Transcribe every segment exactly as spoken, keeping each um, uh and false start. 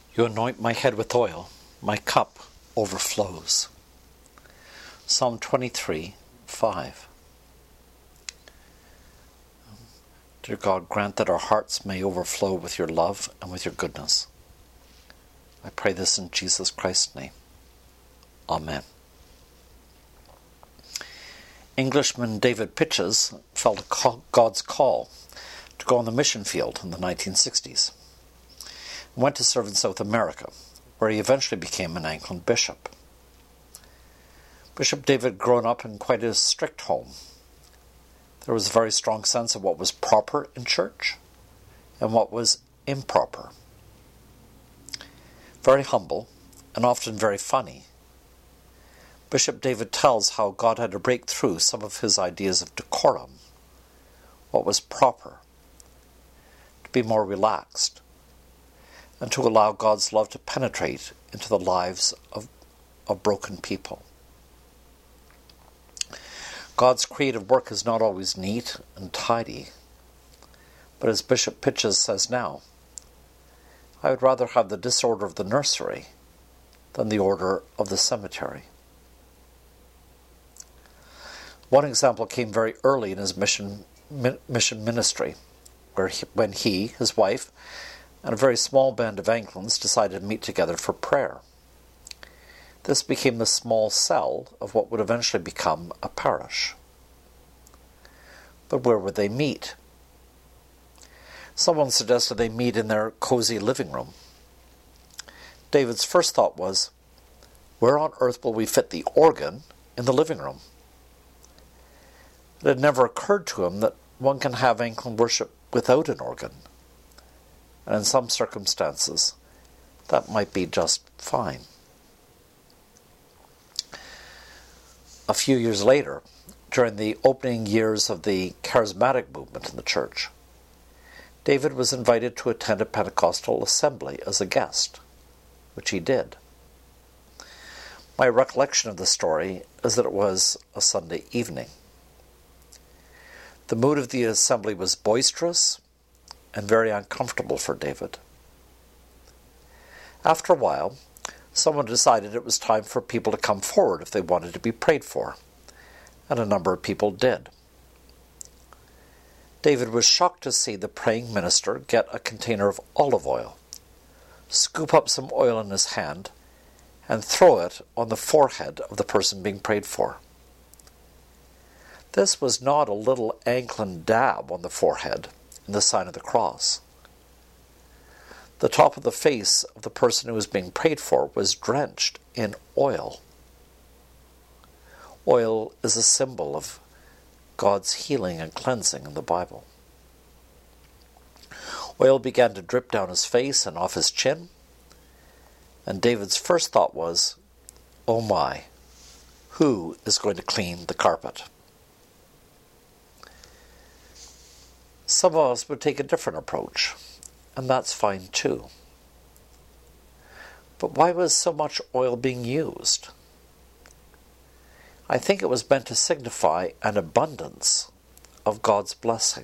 You anoint my head with oil, my cup overflows. Psalm twenty-three, five. Dear God, grant that our hearts may overflow with your love and with your goodness. I pray this in Jesus Christ's name. Amen. Englishman David Pitches felt God's call to go on the mission field in the nineteen sixties and went to serve in South America, where he eventually became an Anglican bishop. Bishop David had grown up in quite a strict home. There was a very strong sense of what was proper in church and what was improper. Very humble and often very funny, Bishop David tells how God had to break through some of his ideas of decorum, what was proper, to be more relaxed, and to allow God's love to penetrate into the lives of, of broken people. God's creative work is not always neat and tidy, but as Bishop Pitches says now, I would rather have the disorder of the nursery than the order of the cemetery. One example came very early in his mission, mission ministry, where he, when he, his wife, and a very small band of Anglicans decided to meet together for prayer. This became the small cell of what would eventually become a parish. But where would they meet? Someone suggested they meet in their cozy living room. David's first thought was, where on earth will we fit the organ in the living room? It had never occurred to him that one can have Anglican worship without an organ, and in some circumstances that might be just fine. A few years later, during the opening years of the charismatic movement in the church, David was invited to attend a Pentecostal assembly as a guest, which he did. My recollection of the story is that it was a Sunday evening. The mood of the assembly was boisterous and very uncomfortable for David. After a while, someone decided it was time for people to come forward if they wanted to be prayed for, and a number of people did. David was shocked to see the praying minister get a container of olive oil, scoop up some oil in his hand, and throw it on the forehead of the person being prayed for. This was not a little Anglican dab on the forehead in the sign of the cross. The top of the face of the person who was being prayed for was drenched in oil. Oil is a symbol of God's healing and cleansing in the Bible. Oil began to drip down his face and off his chin, and David's first thought was, oh my, who is going to clean the carpet? Some of us would take a different approach, and that's fine too. But why was so much oil being used? I think it was meant to signify an abundance of God's blessing.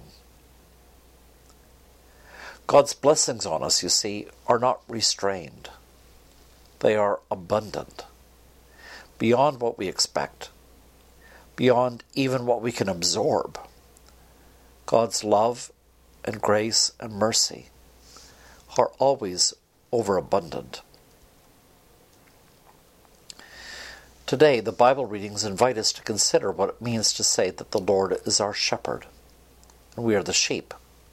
God's blessings on us, you see, are not restrained. They are abundant, beyond what we expect, beyond even what we can absorb. God's love and grace and mercy are always overabundant. Today, the Bible readings invite us to consider what it means to say that the Lord is our shepherd, and we are the sheep.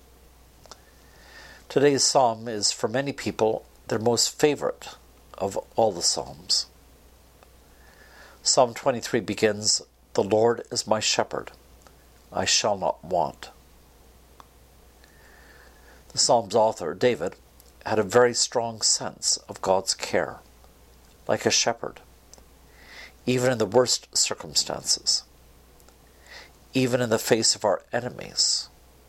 Today's psalm is, for many people, their most favorite of all the psalms. Psalm twenty-three begins, "The Lord is my shepherd, I shall not want." The psalm's author, David, had a very strong sense of God's care, like a shepherd, even in the worst circumstances, even in the face of our enemies,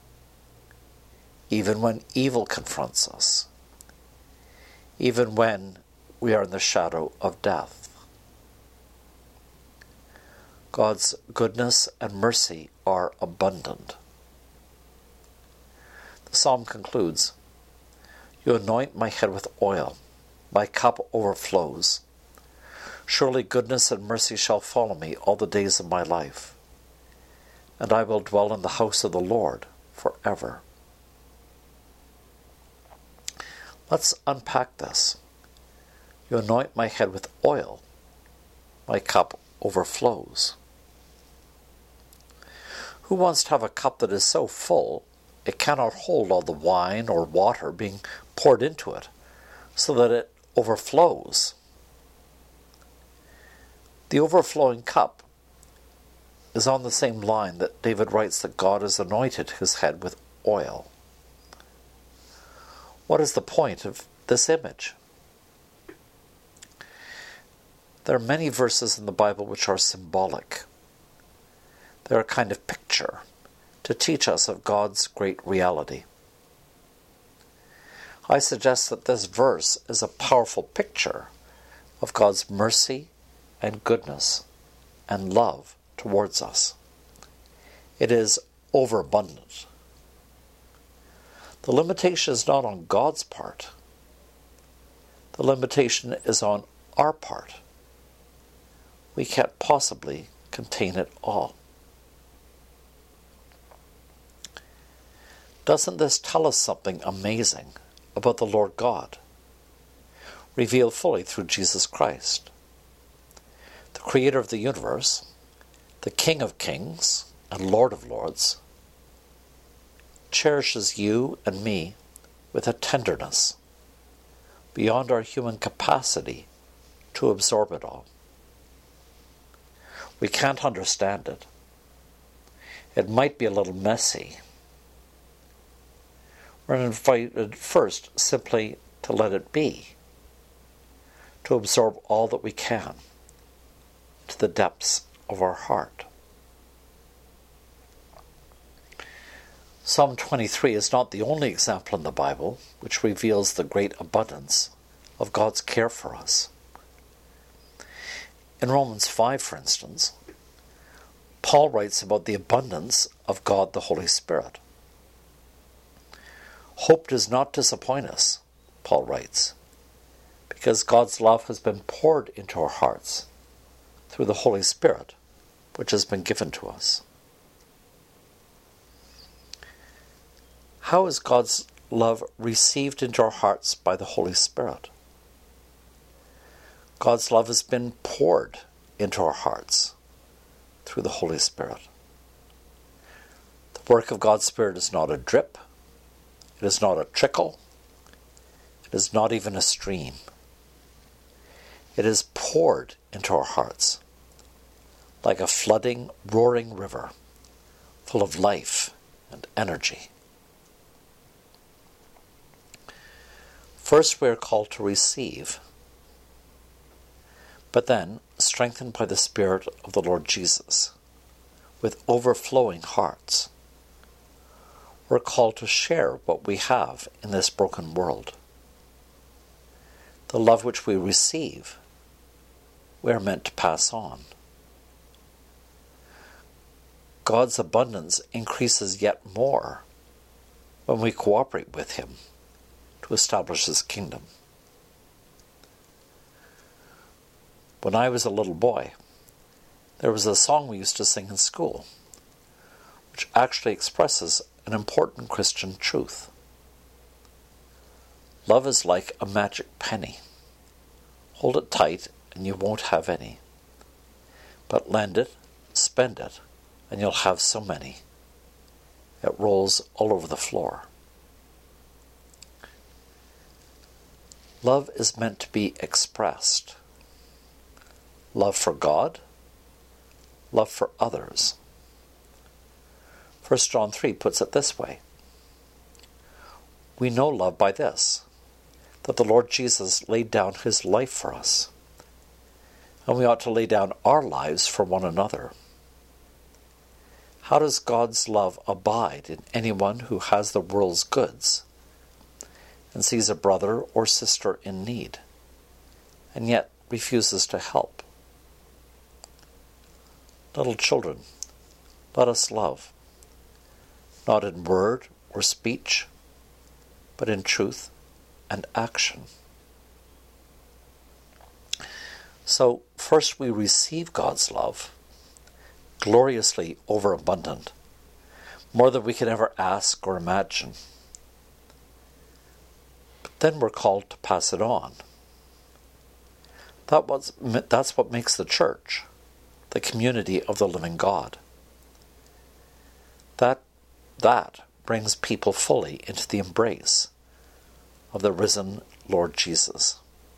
even when evil confronts us, even when we are in the shadow of death. God's goodness and mercy are abundant. The psalm concludes, "You anoint my head with oil, my cup overflows. Surely goodness and mercy shall follow me all the days of my life, and I will dwell in the house of the Lord forever. Let's unpack this. You anoint my head with oil, my cup overflows. Who wants to have a cup that is so full it cannot hold all the wine or water being poured into it, so that it overflows? The overflowing cup is on the same line that David writes that God has anointed his head with oil. What is the point of this image? There are many verses in the Bible which are symbolic. They're a kind of picture to teach us of God's great reality. I suggest that this verse is a powerful picture of God's mercy and goodness and love towards us. It is overabundant. The limitation is not on God's part. The limitation is on our part. We can't possibly contain it all. Doesn't this tell us something amazing about the Lord God, revealed fully through Jesus Christ, the Creator of the universe, the King of kings and Lord of lords, cherishes you and me with a tenderness beyond our human capacity to absorb it all. We can't understand it. It might be a little messy. We're invited first simply to let it be, to absorb all that we can to the depths of our heart. Psalm twenty-three is not the only example in the Bible which reveals the great abundance of God's care for us. In Romans five, for instance, Paul writes about the abundance of God the Holy Spirit. Hope does not disappoint us, Paul writes, because God's love has been poured into our hearts through the Holy Spirit, which has been given to us. How is God's love received into our hearts by the Holy Spirit? God's love has been poured into our hearts through the Holy Spirit. The work of God's Spirit is not a drip. It is not a trickle. It is not even a stream. It is poured into our hearts like a flooding, roaring river full of life and energy. First, we are called to receive, but then, strengthened by the Spirit of the Lord Jesus, with overflowing hearts, we're called to share what we have in this broken world. The love which we receive, we are meant to pass on. God's abundance increases yet more when we cooperate with Him to establish His kingdom. When I was a little boy, there was a song we used to sing in school, which actually expresses an important Christian truth. Love is like a magic penny. Hold it tight and you won't have any. But lend it, spend it, and you'll have so many. It rolls all over the floor. Love is meant to be expressed. Love for God, love for others. First John three puts it this way. We know love by this, that the Lord Jesus laid down His life for us, and we ought to lay down our lives for one another. How does God's love abide in anyone who has the world's goods and sees a brother or sister in need, and yet refuses to help? Little children, let us love, not in word or speech, but in truth and action. So first we receive God's love, gloriously overabundant, more than we can ever ask or imagine. But then we're called to pass it on. That was, that's what makes the church, the community of the living God. That, that brings people fully into the embrace of the risen Lord Jesus.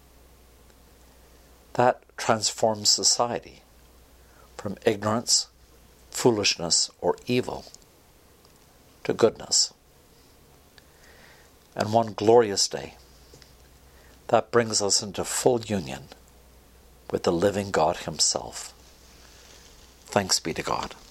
That transforms society from ignorance, foolishness, or evil to goodness. And one glorious day, that brings us into full union with the living God himself. Thanks be to God.